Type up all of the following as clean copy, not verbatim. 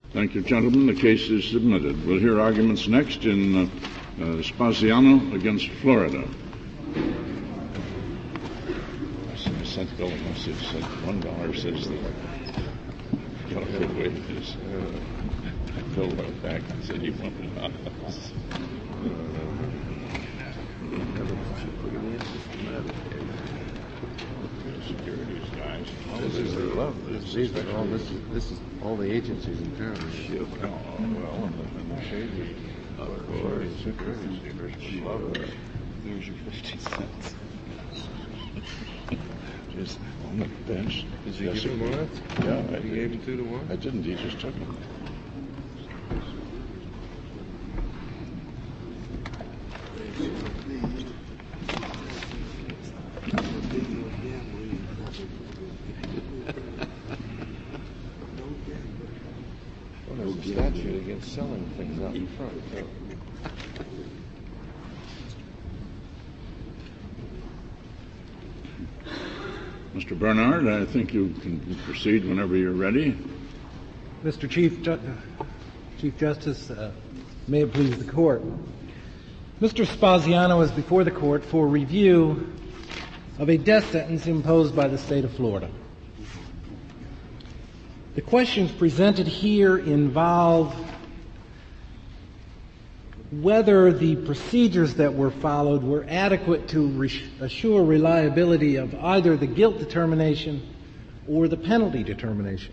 Thank you, gentlemen. The case is submitted. We'll hear arguments next in Spaziano against Florida. I sent Bill a message, said $1 says that got a good wages. Bill wrote back and said he wanted $1. Securities guys. This is all the agencies in town. Well, and the shady, of course, securities. There's your 50 cents. Just on the bench. Did you give him one? Yeah, you gave him 2 to 1? I didn't. He just took them. There's a statute against selling things out in front. So. Mr. Bernard, I think you can proceed whenever you're ready. Mr. Chief Justice, may it please the Court. Mr. Spaziano is before the Court for review of a death sentence imposed by the state of Florida. The questions presented here involve whether the procedures that were followed were adequate to assure reliability of either the guilt determination or the penalty determination.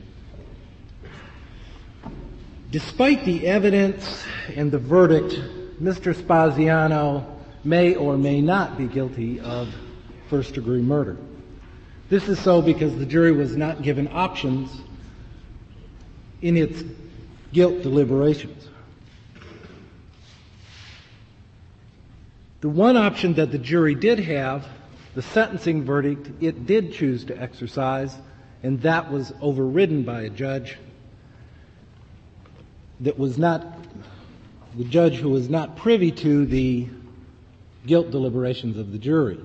Despite the evidence and the verdict, Mr. Spaziano may or may not be guilty of first-degree murder. This is so because the jury was not given options in its guilt deliberations. The one option that the jury did have, the sentencing verdict, it did choose to exercise, and that was overridden by a judge that was not, the judge who was not privy to the guilt deliberations of the jury.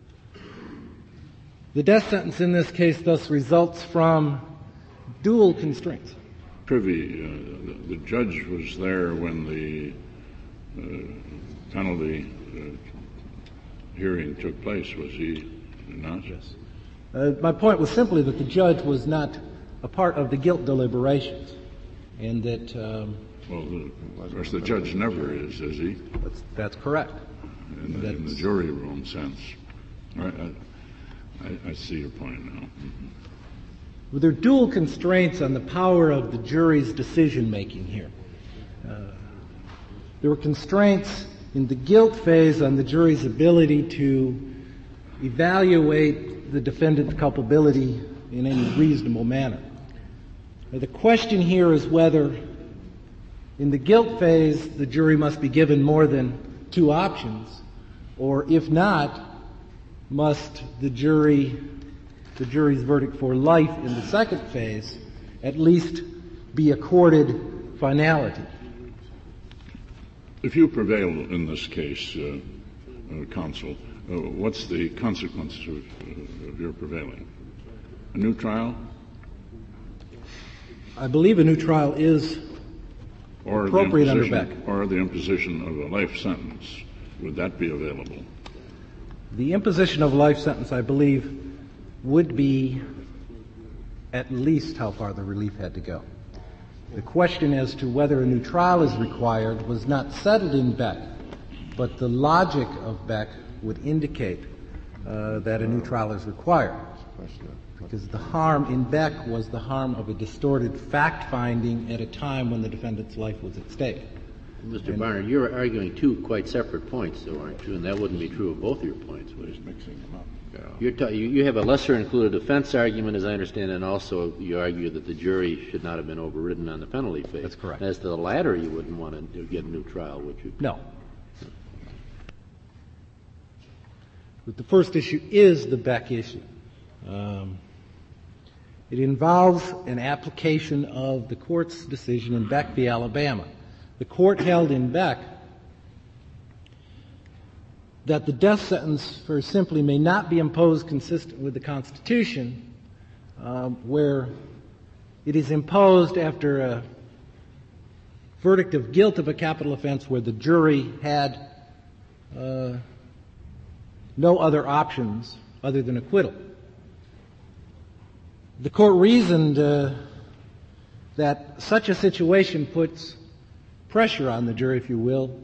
The death sentence in this case thus results from dual constraints. Privy, the judge was there when the penalty hearing took place, was he not? Yes. My point was simply that the judge was not a part of the guilt deliberations, and that... of course, the judge never is he? That's correct. In the jury room sense. All right, I see your point now. Mm-hmm. Well, there are dual constraints on the power of the jury's decision-making here. There were constraints in the guilt phase on the jury's ability to evaluate the defendant's culpability in any reasonable manner. Now, the question here is whether in the guilt phase the jury must be given more than 2 options, or if not, must the jury's verdict for life in the second phase at least be accorded finality. If you prevail in this case, counsel, what's the consequence of your prevailing? A new trial? I believe a new trial is appropriate under Beck. Or the imposition of a life sentence. Would that be available? The imposition of a life sentence, I believe, would be at least how far the relief had to go. The question as to whether a new trial is required was not settled in Beck, but the logic of Beck would indicate that a new trial is required. Because the harm in Beck was the harm of a distorted fact-finding at a time when the defendant's life was at stake. Mr. Barnard, you're arguing 2 quite separate points, though, aren't you? And that wouldn't be true of both of your points, would it? Just mixing them up. You have a lesser-included offense argument, as I understand, and also you argue that the jury should not have been overridden on the penalty phase. That's correct. And as to the latter, you wouldn't want to get a new trial, would you? No. But the first issue is the Beck issue. It involves an application of the court's decision in Beck v. Alabama. The court held in Beck that the death sentence, very simply, may not be imposed consistent with the Constitution, where it is imposed after verdict of guilt of a capital offense where the jury had no other options other than acquittal. The court reasoned that such a situation puts pressure on the jury, if you will,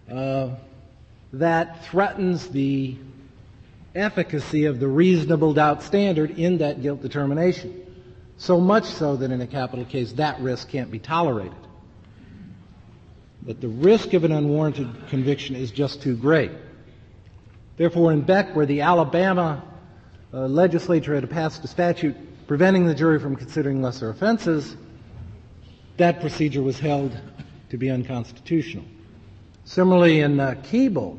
that threatens the efficacy of the reasonable doubt standard in that guilt determination. So much so that in a capital case that risk can't be tolerated. But the risk of an unwarranted conviction is just too great. Therefore, in Beck, where the Alabama legislature had passed a statute preventing the jury from considering lesser offenses, that procedure was held to be unconstitutional. Similarly, in Keeble,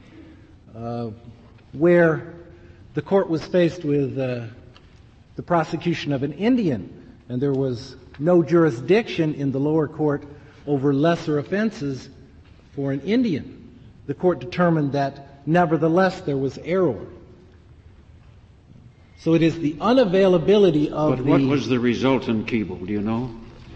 where the court was faced with the prosecution of an Indian, and there was no jurisdiction in the lower court over lesser offenses for an Indian, the court determined that nevertheless there was error. So it is the unavailability of But what was the result in Keeble? Do you know?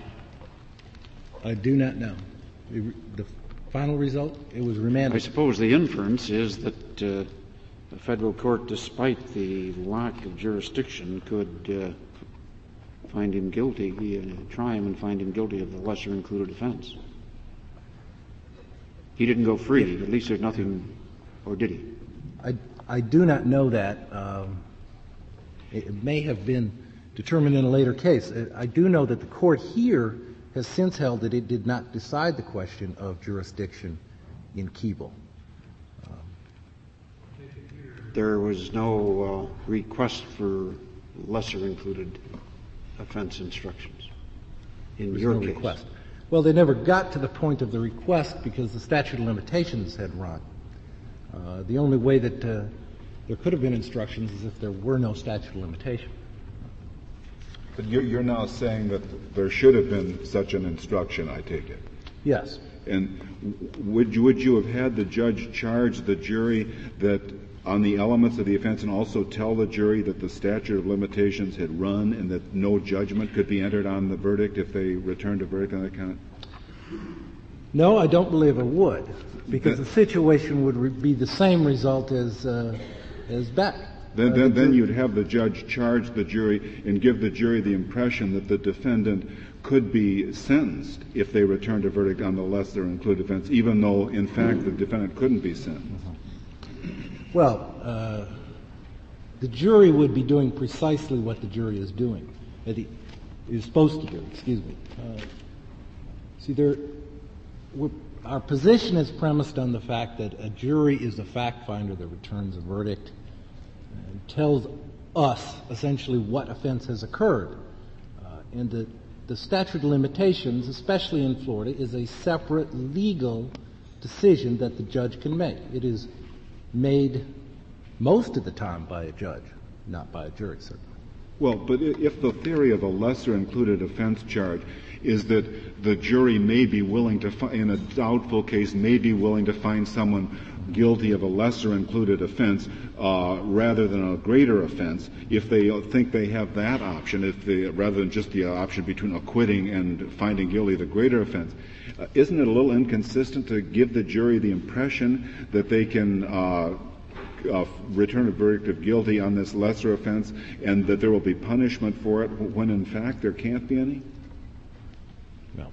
I do not know. The final result? It was remanded. I suppose the inference is that the federal court, despite the lack of jurisdiction, could find him guilty, try him and find him guilty of the lesser included offense. He didn't go free. At least there's nothing, or did he? I do not know that. It may have been determined in a later case. I do know that the court here has since held that it did not decide the question of jurisdiction in Keeble. There was no request for lesser included offense instructions in your case. Request. Well, they never got to the point of the request because the statute of limitations had run. The only way that there could have been instructions is if there were no statute of limitation. But you're now saying that there should have been such an instruction, I take it. Yes. And would you have had the judge charge the jury that on the elements of the offense and also tell the jury that the statute of limitations had run and that no judgment could be entered on the verdict if they returned a verdict on that kind? No, I don't believe it would, because the situation would be the same result as Beck. Then you'd have the judge charge the jury and give the jury the impression that the defendant could be sentenced if they returned a verdict on the lesser included offense, even though, in fact, the defendant couldn't be sentenced. Well, the jury would be doing precisely what the jury is doing, that he is supposed to do. Our position is premised on the fact that a jury is a fact finder that returns a verdict and tells us essentially what offense has occurred. And the statute of limitations, especially in Florida, is a separate legal decision that the judge can make. It is made most of the time by a judge, not by a jury, certainly. Well, but if the theory of a lesser included offense charge is that the jury may be willing to, in a doubtful case, may be willing to find someone guilty of a lesser included offense rather than a greater offense, if they think they have that option, rather than just the option between acquitting and finding guilty of the greater offense, isn't it a little inconsistent to give the jury the impression that they can return a verdict of guilty on this lesser offense and that there will be punishment for it when in fact there can't be any? No.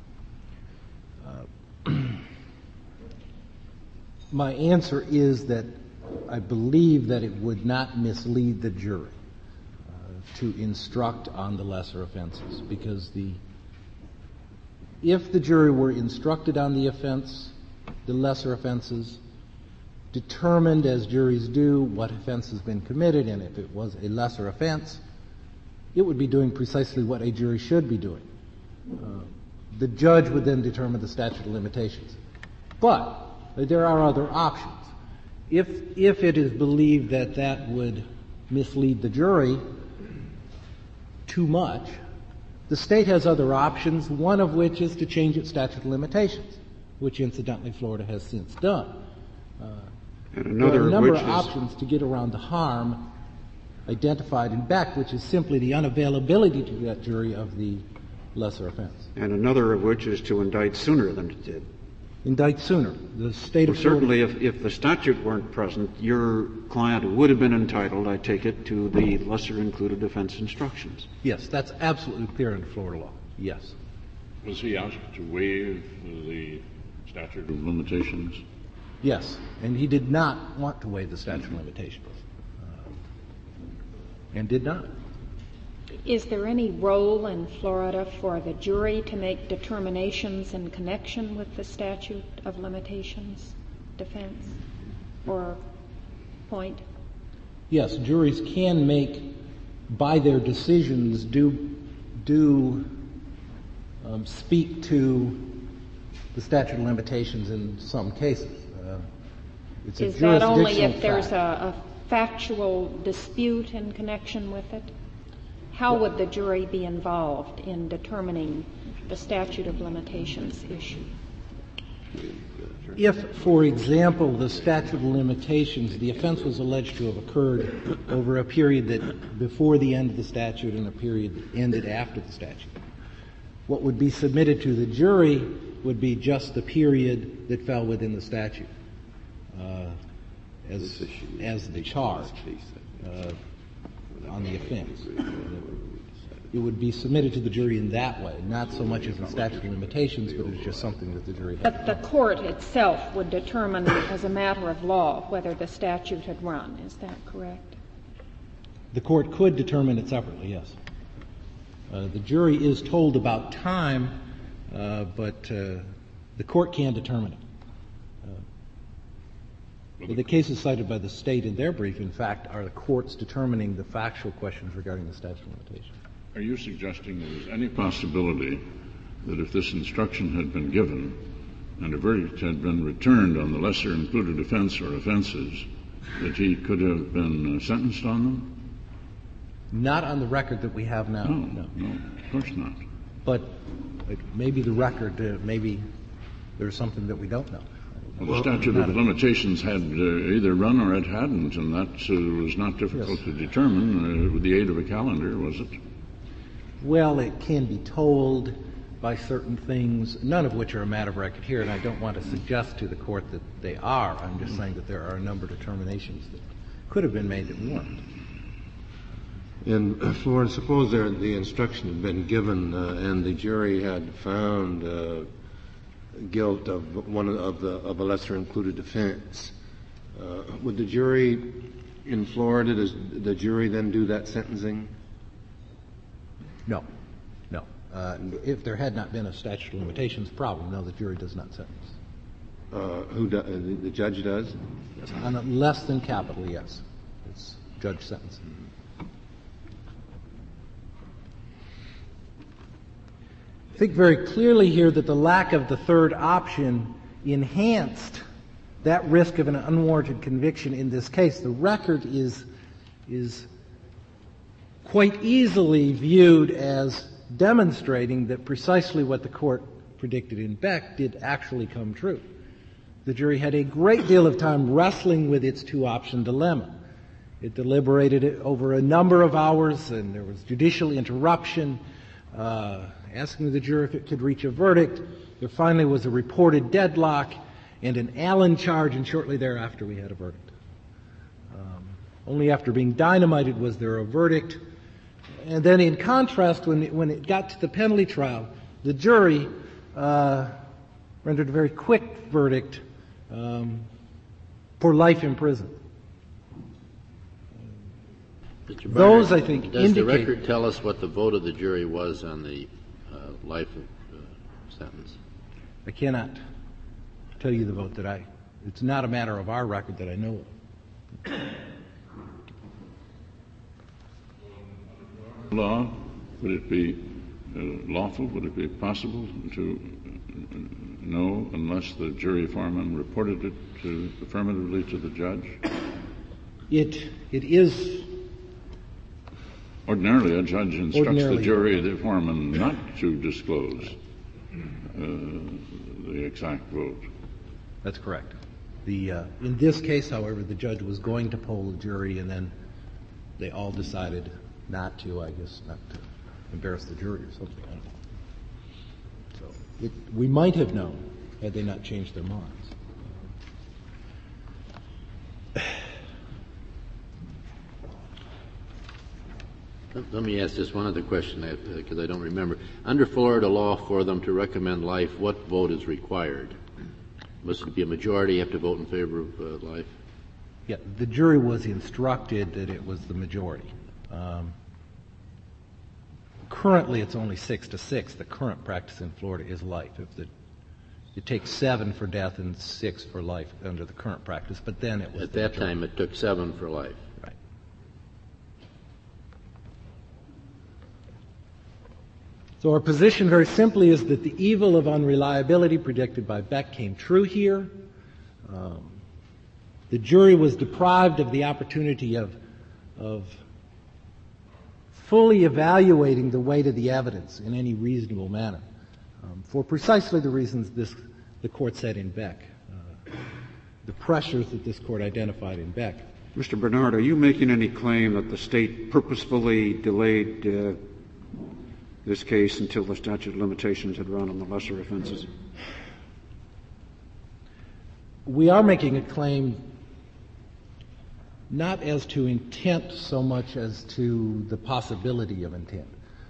My answer is that I believe that it would not mislead the jury to instruct on the lesser offenses, because if the jury were instructed on the offense, the lesser offenses, determined as juries do what offense has been committed, and if it was a lesser offense, it would be doing precisely what a jury should be doing. The judge would then determine the statute of limitations. But there are other options. If it is believed that that would mislead the jury too much, the state has other options, one of which is to change its statute of limitations, which incidentally Florida has since done. And there are a number of options to get around the harm identified in Beck, which is simply the unavailability to that jury of the lesser offense. And another of which is to indict sooner than it did. Indict sooner. The state of Certainly, if the statute weren't present, your client would have been entitled, I take it, to the lesser included offense instructions. Yes, that's absolutely clear in Florida law. Yes. Was he asked to waive the statute of limitations? Yes, and he did not want to waive the statute of limitations, and did not. Is there any role in Florida for the jury to make determinations in connection with the statute of limitations defense or point? Yes, juries can make, by their decisions, speak to the statute of limitations in some cases. It's a Is that only if jurisdictional there's fact. a factual dispute in connection with it? How would the jury be involved in determining the statute of limitations issue? If, for example, the statute of limitations, the offense was alleged to have occurred over a period that before the end of the statute and a period that ended after the statute, what would be submitted to the jury would be just the period that fell within the statute as the charge on the offense. It would be submitted to the jury in that way, not so much as the statute of limitations, but as just something that the jury had. But the court itself would determine as a matter of law whether the statute had run. Is that correct? The court could determine it separately, yes. The jury is told about time, but the court can determine it. The cases cited by the State in their brief, in fact, are the courts determining the factual questions regarding the statute of limitations. Are you suggesting there's any possibility that if this instruction had been given and a verdict had been returned on the lesser included offense or offenses, that he could have been sentenced on them? Not on the record that we have now. No, of course not. But maybe the record, maybe there's something that we don't know. Well, the statute of limitations had either run or it hadn't, and that was not difficult to determine with the aid of a calendar, was it? Well, it can be told by certain things, none of which are a matter of record here, and I don't want to suggest to the court that they are. I'm just saying that there are a number of determinations that could have been made that weren't. In Florence, suppose the instruction had been given and the jury had found guilt of one of a lesser included offense. Would the jury in Florida, does the jury then do that sentencing? No. If there had not been a statute of limitations problem, no, the jury does not sentence. The judge does? On a less than capital, yes. It's judge sentencing. I think very clearly here that the lack of the third option enhanced that risk of an unwarranted conviction in this case. The record is quite easily viewed as demonstrating that precisely what the court predicted in Beck did actually come true. The jury had a great deal of time wrestling with its two-option dilemma. It deliberated it over a number of hours, and there was judicial interruption, asking the jury if it could reach a verdict. There finally was a reported deadlock and an Allen charge, and shortly thereafter we had a verdict. Only after being dynamited was there a verdict. And then in contrast, when it got to the penalty trial, the jury rendered a very quick verdict for life in prison. Those, I think, does indicate... the record tell us what the vote of the jury was on the life sentence? I cannot tell you the vote that it's not a matter of our record that I know of. Law, would it be lawful, would it be possible to know unless the jury foreman reported it affirmatively to the judge? It is... Ordinarily, a judge instructs the jury, the foreman, not to disclose the exact vote. That's correct. In this case, however, the judge was going to poll the jury, and then they all decided not to, I guess, not to embarrass the jury or something. I don't know. we might have known had they not changed their minds. Let me ask just one other question, because I don't remember. Under Florida law, for them to recommend life, what vote is required? Must it be a majority? You have to vote in favor of life? Yeah, the jury was instructed that it was the majority. Currently, it's only 6-6. The current practice in Florida is life. It takes 7 for death and 6 for life under the current practice, but then it was at that time it took 7 for life. Right. So our position very simply is that the evil of unreliability predicted by Beck came true here. The jury was deprived of the opportunity of fully evaluating the weight of the evidence in any reasonable manner, for precisely the reasons the Court said in Beck, the pressures that this Court identified in Beck. Mr. Bernard, are you making any claim that the State purposefully delayed this case until the statute of limitations had run on the lesser offenses? We are making a claim not as to intent so much as to the possibility of intent.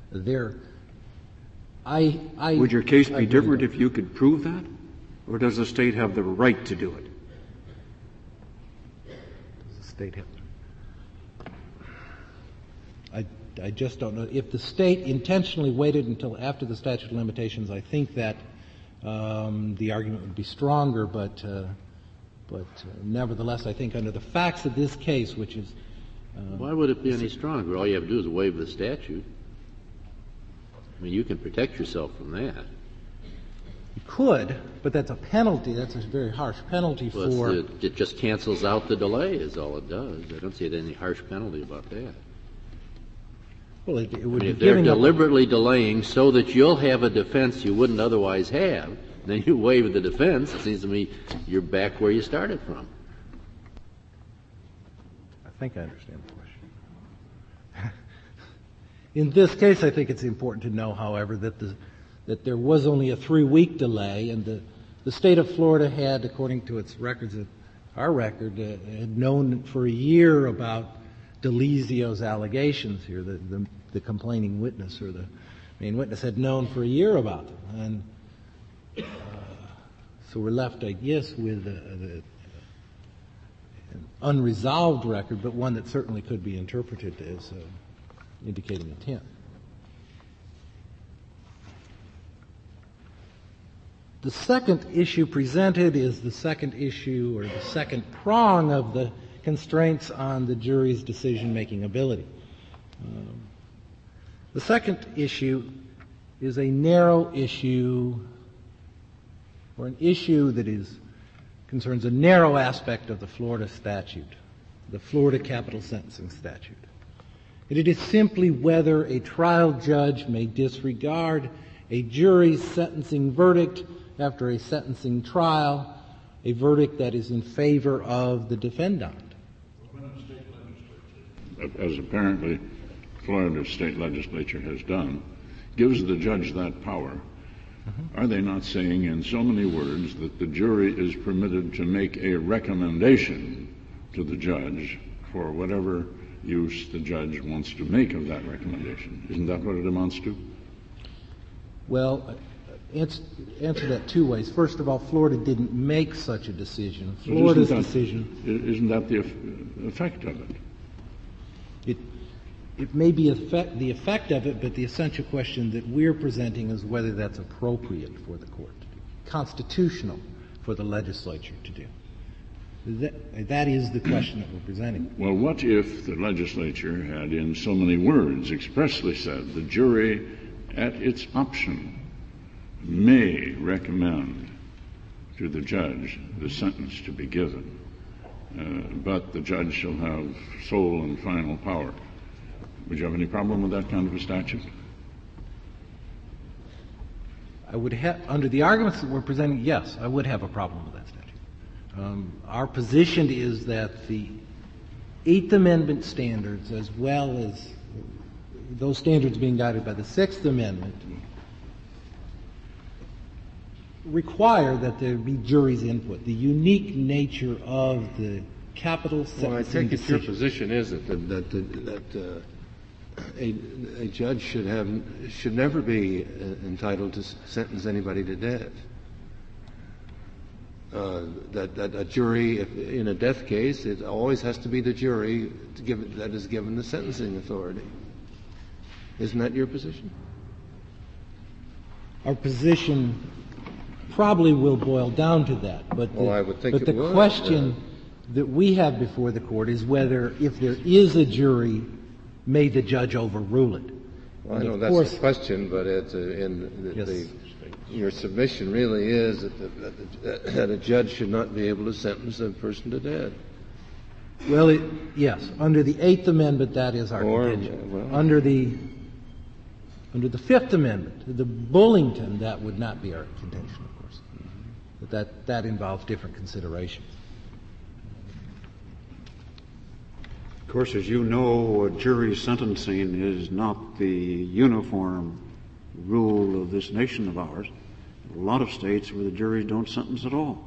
Would your case be different if you could prove that? Or does the State have the right to do it? Does the State have I just don't know. If the State intentionally waited until after the statute of limitations, I think that the argument would be stronger, but nevertheless, I think under the facts of this case, which is... Why would it be any stronger? All you have to do is waive the statute. I mean, you can protect yourself from that. You could, but that's a penalty. That's a very harsh penalty for... It just cancels out the delay is all it does. I don't see any harsh penalty about that. Well, it would be if they're giving deliberately delaying so that you'll have a defense you wouldn't otherwise have, then you waive the defense. It seems to me you're back where you started from. I think I understand the question. In this case, I think it's important to know, however, that there was only a 3-week delay, and the State of Florida had, according to its records, our record, had known for a year about Delizio's allegations here. The complaining witness or the main witness had known for a year about them, and so we're left, I guess, with an unresolved record, but one that certainly could be interpreted as indicating intent. The second issue presented is the second issue or the second prong of the constraints on the jury's decision-making ability. The second issue is a narrow issue, or an issue that concerns a narrow aspect of the Florida statute, the Florida capital sentencing statute. And it is simply whether a trial judge may disregard a jury's sentencing verdict after a sentencing trial, a verdict that is in favor of the defendant. As apparently Florida state legislature has done, gives the judge that power. Are they not saying in so many words that the jury is permitted to make a recommendation to the judge for whatever use the judge wants to make of that recommendation? Isn't that what it amounts to? Well, answer that two ways. First of all, Florida didn't make such a decision. Florida's decision... Isn't that the effect of it? It may be the effect of it, but the essential question that we're presenting is whether that's appropriate for the court to do, constitutional for the legislature to do. That is the question that we're presenting. Well, what if the legislature had in so many words expressly said the jury, at its option, may recommend to the judge the sentence to be given, but the judge shall have sole and final power? Would you have any problem with that kind of a statute? I would have, under the arguments that we're presenting, yes, I would have a problem with that statute. Our position is that the Eighth Amendment standards, as well as those standards being guided by the Sixth Amendment, require that there be jury's input. The unique nature of the capital sentencing Well, I take it decision. your position is that a judge should never be entitled to sentence anybody to death. That a jury, in a death case, it always has to be the jury that is given the sentencing authority. Isn't that your position? Our position probably will boil down to that. But I would think but it the would. question that we have before the court is whether, if there is a jury, may the judge overrule it. Well, I And know of that's course, the question, but it's your submission really is that a judge should not be able to sentence a person to death. well, yes, under the Eighth Amendment, that is our contention. Under the Fifth Amendment, the Bullington, that would not be our contention, of course. But that involves different considerations. Of course, as you know, jury sentencing is not the uniform rule of this nation of ours. A lot of states where the juries don't sentence at all.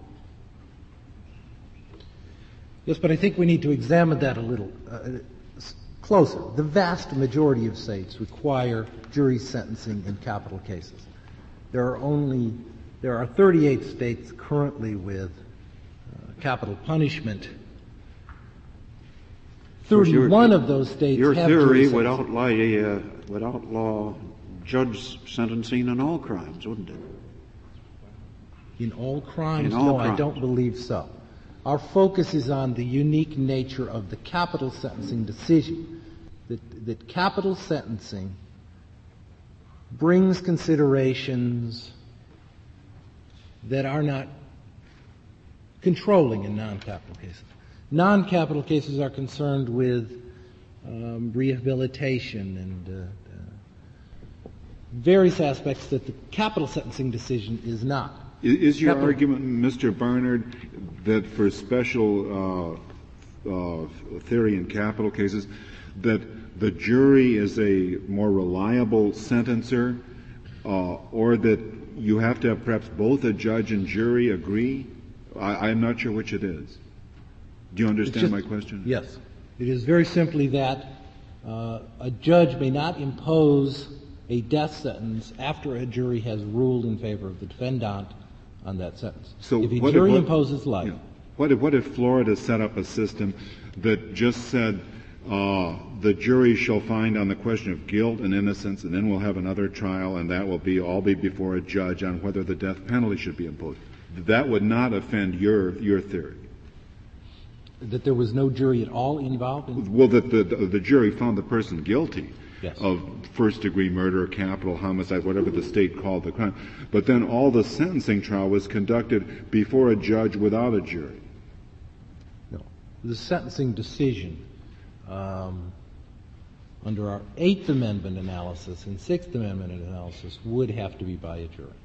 Yes, but I think we need to examine that a little closer. The vast majority of states require jury sentencing in capital cases. There are 38 states currently with capital punishment. 31 of those states your have theory jury would sentencing. would outlaw judge sentencing in all crimes, wouldn't it? In all crimes? In all No, crimes. I don't believe so. Our focus is on the unique nature of the capital sentencing decision. That capital sentencing brings considerations that are not controlling in non-capital cases. Non-capital cases are concerned with rehabilitation and various aspects that the capital sentencing decision is not. Is your argument, Mr. Barnard, that for special theory in capital cases, that the jury is a more reliable sentencer, or that you have to have perhaps both a judge and jury agree? I'm not sure which it is. Do you understand my question? Yes. It is very simply that a judge may not impose a death sentence after a jury has ruled in favor of the defendant on that sentence. So if a jury imposes life. What if Florida set up a system that just said the jury shall find on the question of guilt and innocence, and then we'll have another trial, and that will all be before a judge on whether the death penalty should be imposed? That would not offend your theory. That there was no jury at all involved in? Well, that the jury found the person guilty. Yes. Of first-degree murder, capital homicide, whatever the state called the crime. But then all the sentencing trial was conducted before a judge without a jury. No. The sentencing decision under our Eighth Amendment analysis and Sixth Amendment analysis would have to be by a jury.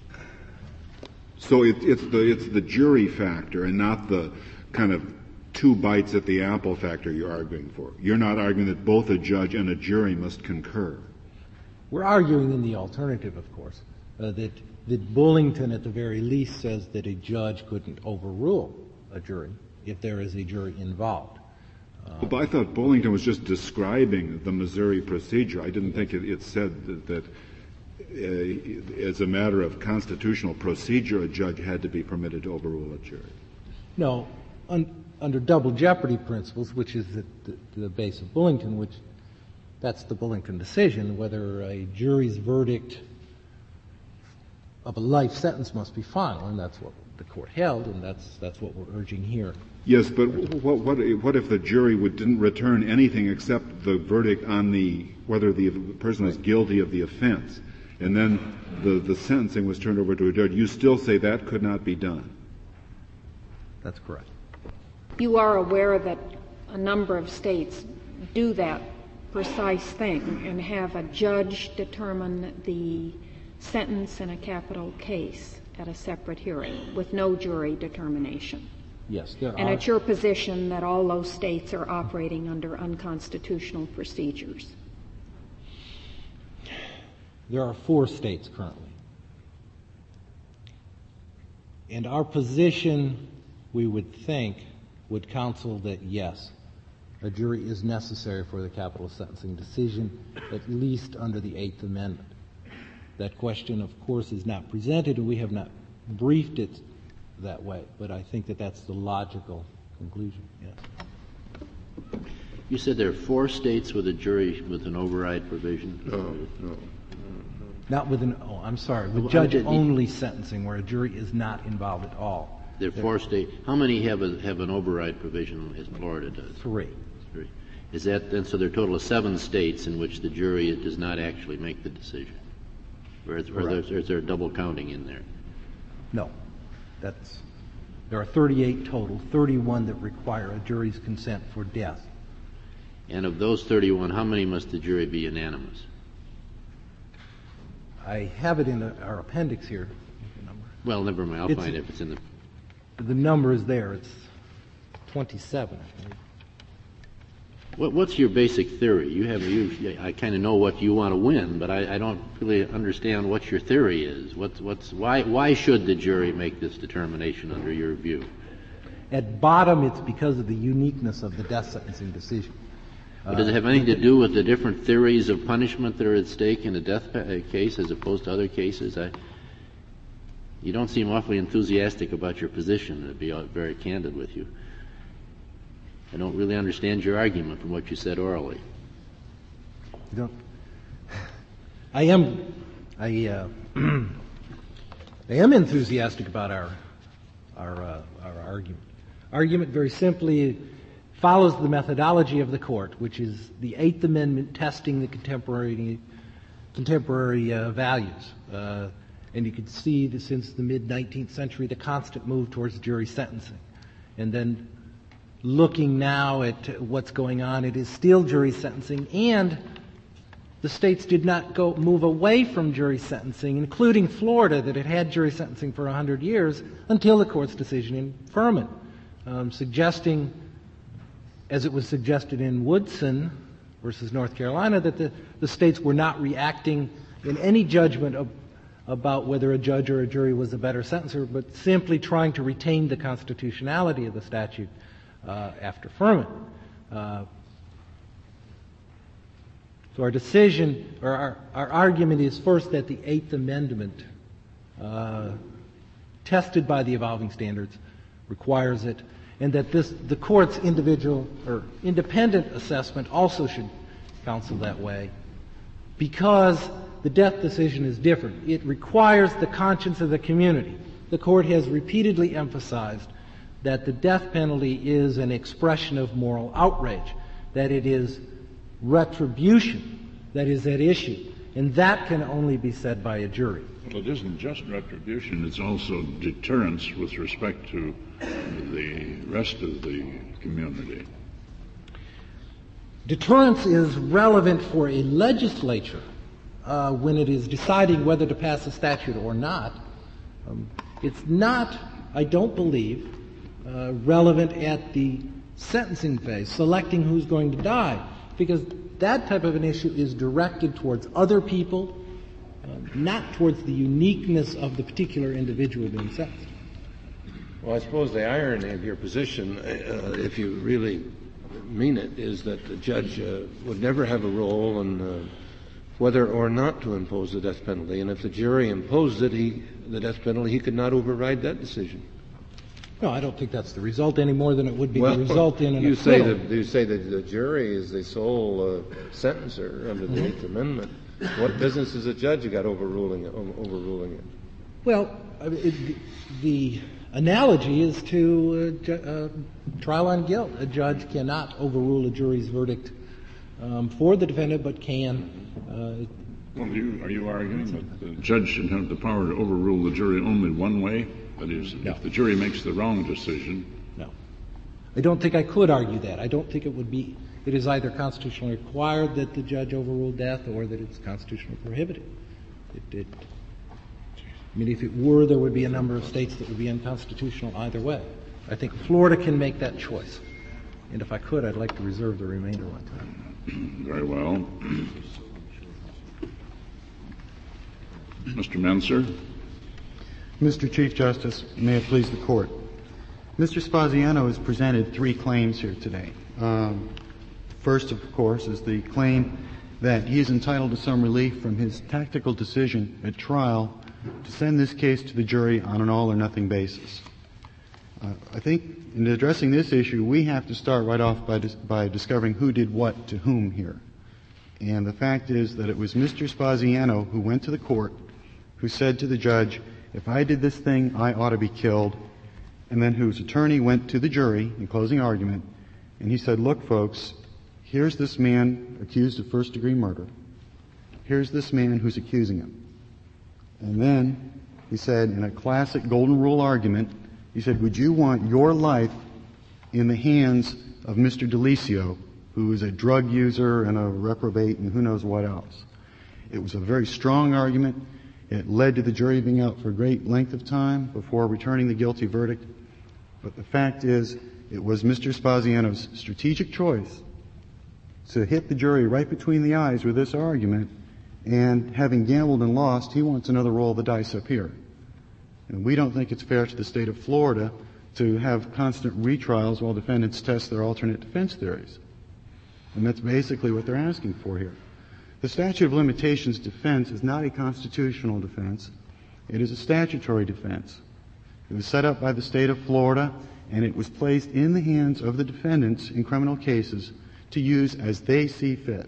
So it's the jury factor and not the kind of two bites at the apple factor you're arguing for. You're not arguing that both a judge and a jury must concur. We're arguing in the alternative, of course, that Bullington at the very least says that a judge couldn't overrule a jury if there is a jury involved. But I thought Bullington was just describing the Missouri procedure. I didn't think it said that as a matter of constitutional procedure, a judge had to be permitted to overrule a jury. No. Under double jeopardy principles, which is the base of Bullington, that's the Bullington decision, whether a jury's verdict of a life sentence must be final, and that's what the court held, and that's what we're urging here. Yes, but what if the jury didn't return anything except the verdict on whether the person was guilty of the offense, and then the sentencing was turned over to a judge? You still say that could not be done? That's correct. You are aware that a number of states do that precise thing and have a judge determine the sentence in a capital case at a separate hearing with no jury determination. Yes, there and are. it's your position that all those states are operating under unconstitutional procedures. There are 4 states currently. And our position, we would think, would counsel that yes, a jury is necessary for the capital sentencing decision, at least under the Eighth Amendment. That question, of course, is not presented, and we have not briefed it that way, but I think that that's the logical conclusion, yes. You said there are 4 states with a jury with an override provision? No. Not with with judge-only sentencing, where a jury is not involved at all. There are 4 states. How many have an override provision as Florida does? 3. 3. Is that then, so there are a total of 7 states in which the jury does not actually make the decision? Or is there double counting in there? No. There are 38 total, 31 that require a jury's consent for death. And of those 31, how many must the jury be unanimous? I have it in our appendix here. The number. Well, never mind. I'll find it if it's in the... The number is there. It's 27, I think. What's your basic theory? I kind of know what you want to win, but I don't really understand what your theory is. Why should the jury make this determination under your view? At bottom, it's because of the uniqueness of the death sentencing decision. But does it have anything to do with the different theories of punishment that are at stake in a death case as opposed to other cases? You don't seem awfully enthusiastic about your position, to be very candid with you. I don't really understand your argument from what you said orally. I am enthusiastic about our argument. Argument, very simply, follows the methodology of the court, which is the Eighth Amendment testing the contemporary values. And you can see that since the mid-19th century, the constant move towards jury sentencing. And then looking now at what's going on, it is still jury sentencing, and the states did not move away from jury sentencing, including Florida, that had jury sentencing for 100 years, until the court's decision in Furman, suggesting, as it was suggested in Woodson versus North Carolina, that the states were not reacting in any judgment about whether a judge or a jury was a better sentencer, but simply trying to retain the constitutionality of the statute after Furman. So our decision, or our argument is first that the Eighth Amendment, tested by the evolving standards, requires it, and that the court's individual or independent assessment also should counsel that way, because the death decision is different. It requires the conscience of the community. The court has repeatedly emphasized that the death penalty is an expression of moral outrage, that it is retribution that is at issue, and that can only be said by a jury. Well, it isn't just retribution, it's also deterrence with respect to the rest of the community. Deterrence is relevant for a legislature when it is deciding whether to pass a statute or not. It's not, I don't believe, relevant at the sentencing phase, selecting who's going to die, because that type of an issue is directed towards other people, not towards the uniqueness of the particular individual being sentenced. Well, I suppose the irony of your position, if you really mean it, is that the judge would never have a role in whether or not to impose the death penalty, and if the jury imposed the death penalty, he could not override that decision. No, I don't think that's the result any more than it would be the result in an you acquittal. You say that the jury is the sole sentencer under the Eighth Amendment. What business is a judge got overruling it? Well, the analogy is to trial on guilt. A judge cannot overrule a jury's verdict for the defendant, but can. Well, are you arguing that the judge should have the power to overrule the jury only one way? That is, no. If the jury makes the wrong decision. No. I don't think I could argue that. I don't think it is either constitutionally required that the judge overrule death or that it's constitutionally prohibited. I mean, if it were, there would be a number of states that would be unconstitutional either way. I think Florida can make that choice. And if I could, I'd like to reserve the remainder of my time. Very well. Mr. Menser? Mr. Chief Justice, may it please the Court. Mr. Spaziano has presented three claims here today. First, of course, is the claim that he is entitled to some relief from his tactical decision at trial to send this case to the jury on an all-or-nothing basis. I think in addressing this issue, we have to start right off by discovering who did what to whom here. And the fact is that it was Mr. Spaziano who went to the court, who said to the judge, if I did this thing, I ought to be killed, and then whose attorney went to the jury in closing argument, and he said, look, folks, here's this man accused of first-degree murder. Here's this man who's accusing him. And then he said, in a classic golden rule argument, he said, would you want your life in the hands of Mr. Delisio, who is a drug user and a reprobate and who knows what else? It was a very strong argument. It led to the jury being out for a great length of time before returning the guilty verdict. But the fact is, it was Mr. Spaziano's strategic choice to hit the jury right between the eyes with this argument, and having gambled and lost, he wants another roll of the dice up here. And we don't think it's fair to the state of Florida to have constant retrials while defendants test their alternate defense theories. And that's basically what they're asking for here. The statute of limitations defense is not a constitutional defense. It is a statutory defense. It was set up by the state of Florida, and it was placed in the hands of the defendants in criminal cases to use as they see fit.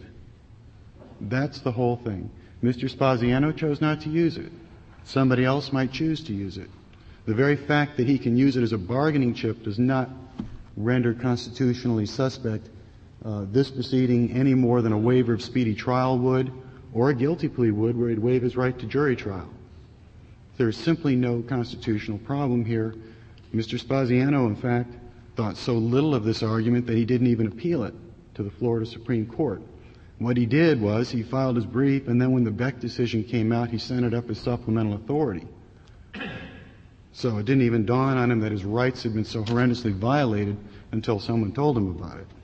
That's the whole thing. Mr. Spaziano chose not to use it. Somebody else might choose to use it. The very fact that he can use it as a bargaining chip does not render constitutionally suspect this proceeding any more than a waiver of speedy trial would, or a guilty plea would, where he'd waive his right to jury trial. There is simply no constitutional problem here. Mr. Spaziano, in fact, thought so little of this argument that he didn't even appeal it to the Florida Supreme Court. What he did was he filed his brief, and then when the Beck decision came out, he sent it up as supplemental authority. So it didn't even dawn on him that his rights had been so horrendously violated until someone told him about it.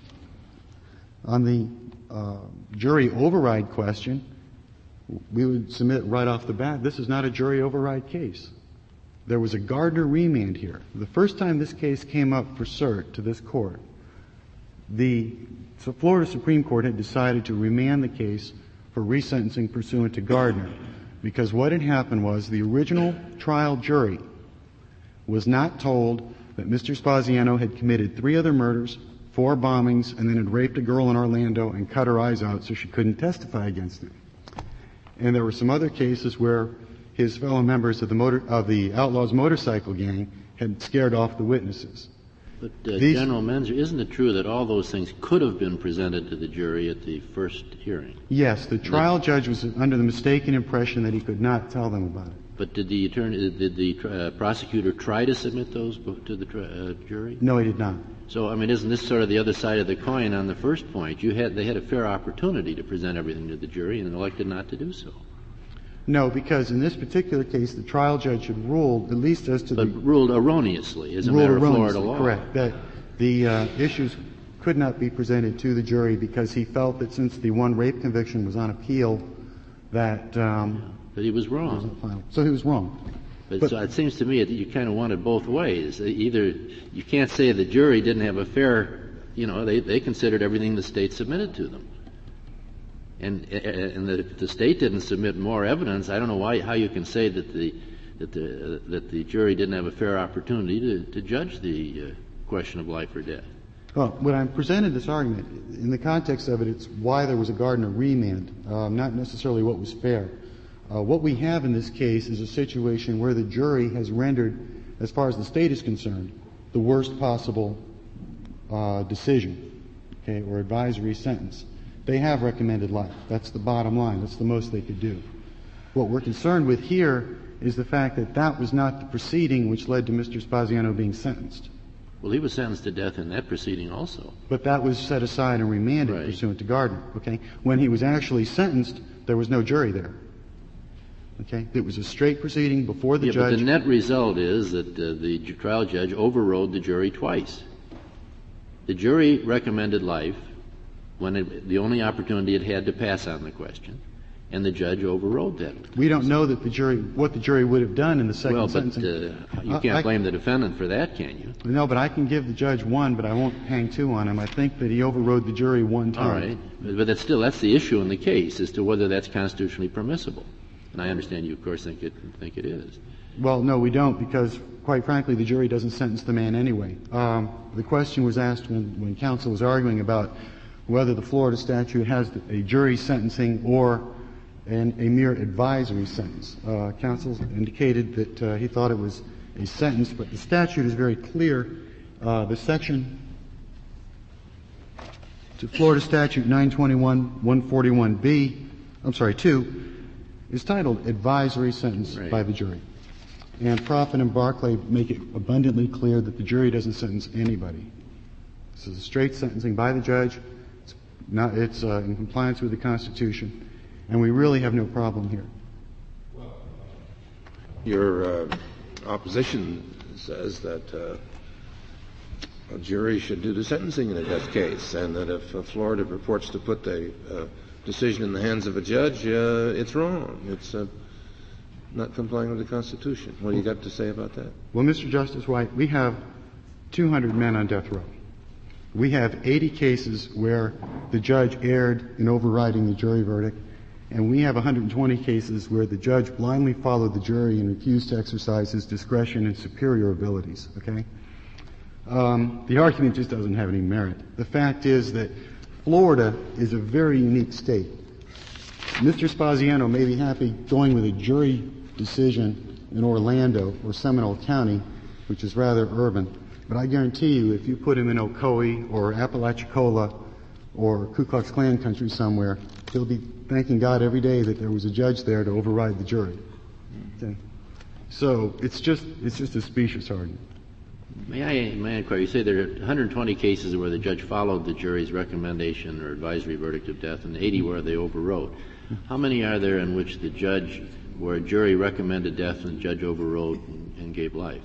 On the jury override question, we would submit right off the bat, this is not a jury override case. There was a Gardner remand here. The first time this case came up for cert to this court, the Florida Supreme Court had decided to remand the case for resentencing pursuant to Gardner, because what had happened was the original trial jury was not told that Mr. Spaziano had committed 3 other murders, 4 bombings, and then had raped a girl in Orlando and cut her eyes out so she couldn't testify against him. And there were some other cases where his fellow members of the Outlaws motorcycle gang had scared off the witnesses. But General Menzer, isn't it true that all those things could have been presented to the jury at the first hearing? Yes, the trial judge was under the mistaken impression that he could not tell them about it. But did the prosecutor try to submit those to the jury? No, he did not. So, I mean, isn't this sort of the other side of the coin on the first point? They had a fair opportunity to present everything to the jury and elected not to do so. No, because in this particular case, the trial judge had ruled, at least as to ruled erroneously, as a matter of Florida law. Correct. That the issues could not be presented to the jury because he felt that since the one rape conviction was on appeal, that he was wrong. So he was wrong. But so it seems to me that you kind of want it both ways. Either you can't say the jury didn't have a fair, they considered everything the state submitted to them. And the state didn't submit more evidence. I don't know how you can say that the jury didn't have a fair opportunity to judge the question of life or death. Well, when I presented this argument, in the context of it, it's why there was a Gardner remand, not necessarily what was fair. What we have in this case is a situation where the jury has rendered, as far as the state is concerned, the worst possible decision, or advisory sentence. They have recommended life. That's the bottom line. That's the most they could do. What we're concerned with here is the fact that that was not the proceeding which led to Mr. Spaziano being sentenced. Well, he was sentenced to death in that proceeding also. But that was set aside and remanded pursuant to Gardner. When he was actually sentenced, there was no jury there. It was a straight proceeding before the judge. But the net result is that the trial judge overrode the jury twice. The jury recommended life when the only opportunity it had to pass on the question, and the judge overrode that. We don't know that what the jury would have done in the second sentencing. You can't blame the defendant for that, can you? No, but I can give the judge one, but I won't hang two on him. I think that he overrode the jury one time. All right. But that's the issue in the case as to whether that's constitutionally permissible. And I understand you, of course, think it is. Well, no, we don't, because, quite frankly, the jury doesn't sentence the man anyway. The question was asked when counsel was arguing about whether the Florida statute has a jury sentencing or a mere advisory sentence. Counsel indicated that he thought it was a sentence, but the statute is very clear. The section to Florida Statute 2, is titled Advisory Sentence by the Jury. And Proffitt and Barclay make it abundantly clear that the jury doesn't sentence anybody. This is a straight sentencing by the judge. It's in compliance with the Constitution. And we really have no problem here. Your opposition says that a jury should do the sentencing in a death case, and that if Florida purports to put the decision in the hands of a judge, it's wrong. It's not complying with the Constitution. What do you got to say about that? Well, Mr. Justice White, we have 200 men on death row. We have 80 cases where the judge erred in overriding the jury verdict, and we have 120 cases where the judge blindly followed the jury and refused to exercise his discretion and superior abilities, okay? The argument just doesn't have any merit. The fact is that Florida is a very unique state. Mr. Spaziano may be happy going with a jury decision in Orlando or Seminole County, which is rather urban, but I guarantee you if you put him in Ocoee or Apalachicola or Ku Klux Klan country somewhere, he'll be thanking God every day that there was a judge there to override the jury. Okay? So it's just a specious argument. May I inquire? You say there are 120 cases where the judge followed the jury's recommendation or advisory verdict of death, and 80 where they overrode. How many are there in which where a jury recommended death and the judge overrode and gave life?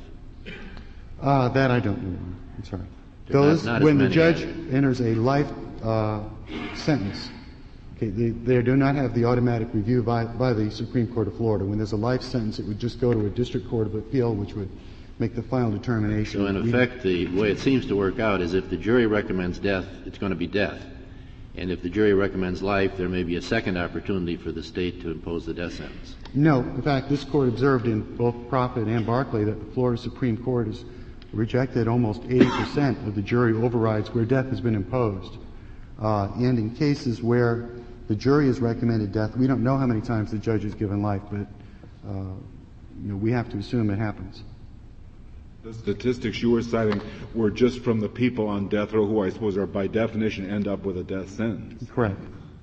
That I don't know. I'm sorry. Not when the judge enters a life sentence, okay, they do not have the automatic review by the Supreme Court of Florida. When there's a life sentence, it would just go to a district court of appeal, which would make the final determination. So in effect, the way it seems to work out is if the jury recommends death, it's going to be death. And if the jury recommends life, there may be a second opportunity for the state to impose the death sentence. No. In fact, this Court observed in both Proffitt and Barclay that the Florida Supreme Court has rejected almost 80% of the jury overrides where death has been imposed. And in cases where the jury has recommended death, we don't know how many times the judge has given life, but we have to assume it happens. The statistics you were citing were just from the people on death row who I suppose are by definition end up with a death sentence. Correct.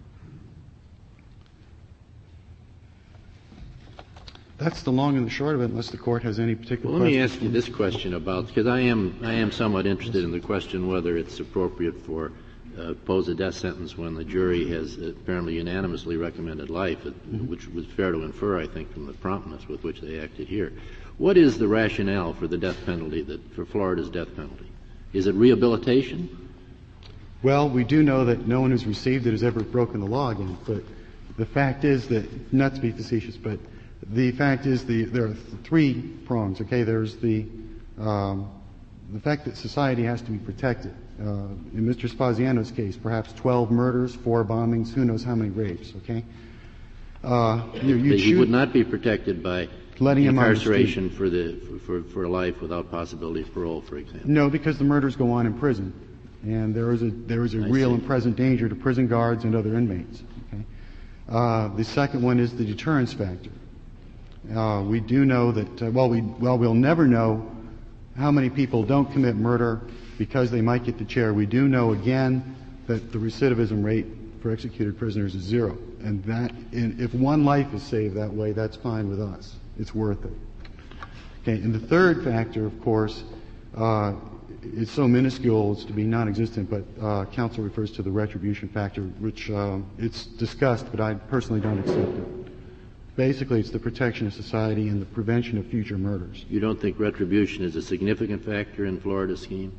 That's the long and the short of it, unless the Court has any particular questions. Let me questions. ask you this question because I am somewhat interested in the question whether it's appropriate for impose a death sentence when the jury has apparently unanimously recommended life, which was fair to infer, I think, from the promptness with which they acted here. What is the rationale for the death penalty, for Florida's death penalty? Is it rehabilitation? Well, we do know that no one who's received it has ever broken the law again, but the fact is that, not to be facetious, but the fact is there are three prongs, okay? There's the fact that society has to be protected. In Mr. Spaziano's case, perhaps 12 murders, 4 bombings, who knows how many rapes, okay? He would not be protected by letting incarceration for life without possibility of parole, for example. No, because the murders go on in prison, and there is a real and present danger to prison guards and other inmates. Okay? The second one is the deterrence factor. We do know that we'll never know how many people don't commit murder because they might get the chair. We do know again that the recidivism rate for executed prisoners is 0, and if one life is saved that way, that's fine with us. It's worth it. Okay, and the third factor, of course, is so minuscule as to be non-existent, but counsel refers to the retribution factor, which it's discussed, but I personally don't accept it. Basically, it's the protection of society and the prevention of future murders. You don't think retribution is a significant factor in Florida's scheme?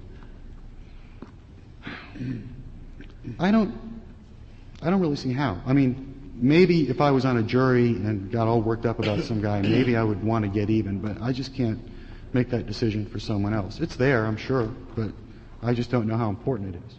I don't really see how. I mean, maybe if I was on a jury and got all worked up about some guy, maybe I would want to get even, but I just can't make that decision for someone else. It's there, I'm sure, but I just don't know how important it is.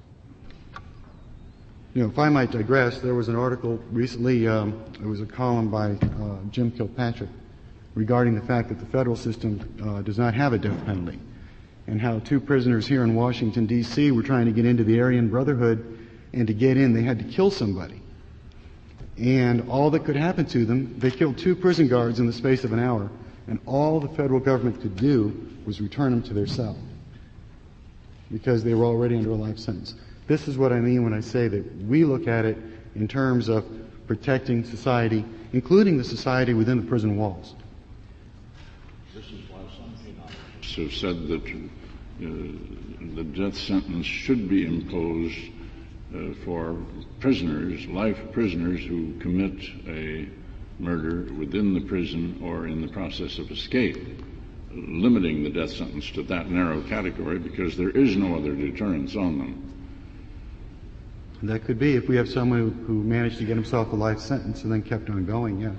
If I might digress, there was an article recently, it was a column by Jim Kilpatrick regarding the fact that the federal system does not have a death penalty, and how two prisoners here in Washington, D.C. were trying to get into the Aryan Brotherhood, and to get in, they had to kill somebody. And all that could happen to them, they killed 2 prison guards in the space of an hour, and all the federal government could do was return them to their cell because they were already under a life sentence. This is what I mean when I say that we look at it in terms of protecting society, including the society within the prison walls. This is why some economists have said that the death sentence should be imposed for prisoners, life prisoners who commit a murder within the prison or in the process of escape, limiting the death sentence to that narrow category because there is no other deterrence on them. And that could be if we have someone who managed to get himself a life sentence and then kept on going, yes.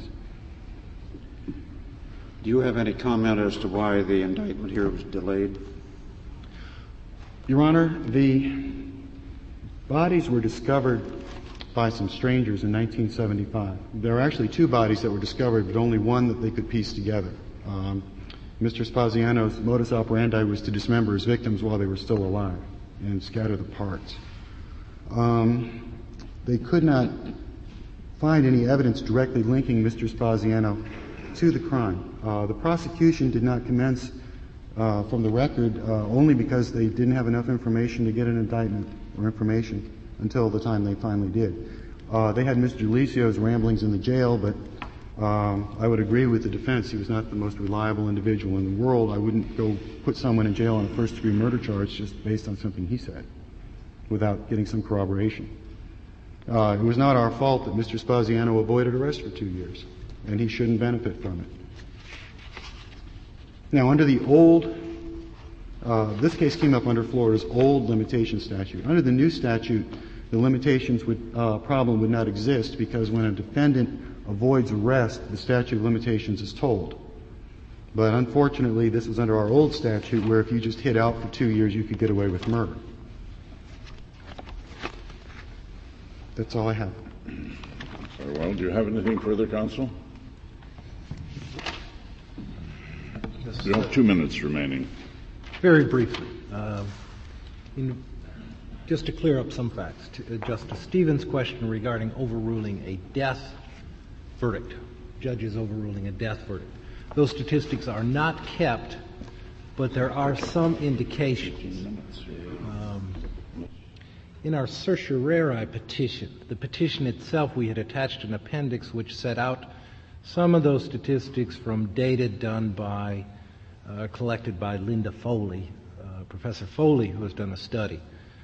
Do you have any comment as to why the indictment here was delayed? Your Honor, the bodies were discovered by some strangers in 1975. There are actually 2 bodies that were discovered, but only one that they could piece together. Mr. Spaziano's modus operandi was to dismember his victims while they were still alive and scatter the parts. They could not find any evidence directly linking Mr. Spaziano to the crime. The prosecution did not commence from the record only because they didn't have enough information to get an indictment or information until the time they finally did. They had Mr. Delicio's ramblings in the jail, but I would agree with the defense. He was not the most reliable individual in the world. I wouldn't go put someone in jail on a first-degree murder charge just based on something he said without getting some corroboration. It was not our fault that Mr. Spaziano avoided arrest for 2 years, and he shouldn't benefit from it. Now, under the old, this case came up under Florida's old limitation statute. Under the new statute, the limitations problem would not exist because when a defendant avoids arrest, the statute of limitations is told. But unfortunately, this was under our old statute where if you just hid out for 2 years, you could get away with murder. That's all I have. Very well. Do you have anything further, counsel? You have 2 minutes remaining. Very briefly. Just to clear up some facts, to Justice Stevens' question regarding overruling a death verdict, judges overruling a death verdict. Those statistics are not kept, but there are some indications. In our certiorari petition, the petition itself, we had attached an appendix which set out some of those statistics from data done by, collected by Linda Foley, Professor Foley, who has done a study.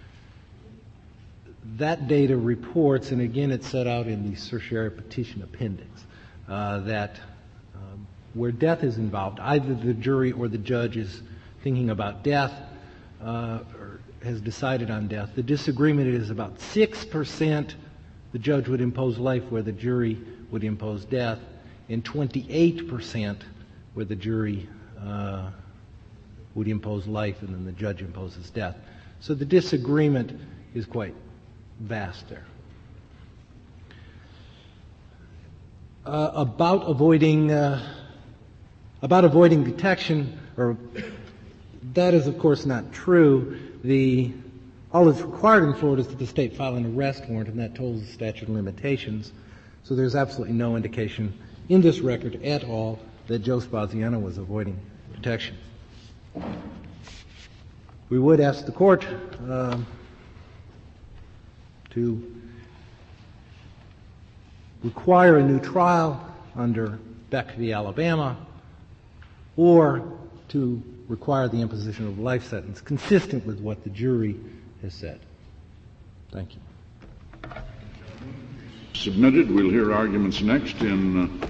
That data reports, and again it's set out in the certiorari petition appendix, that where death is involved, either the jury or the judge is thinking about death or has decided on death. The disagreement is about 6% the judge would impose life where the jury would impose death, and 28% where the jury would impose life and then the judge imposes death. So the disagreement is quite vast there. About avoiding detection, or that is of course not true. All that's required in Florida is that the state file an arrest warrant, and that tolls the statute of limitations. So there's absolutely no indication in this record at all that Joe Spaziano was avoiding detection. We would ask the court to require a new trial under Beck v. Alabama, or to require the imposition of a life sentence consistent with what the jury has said. Thank you. Submitted. We'll hear arguments next in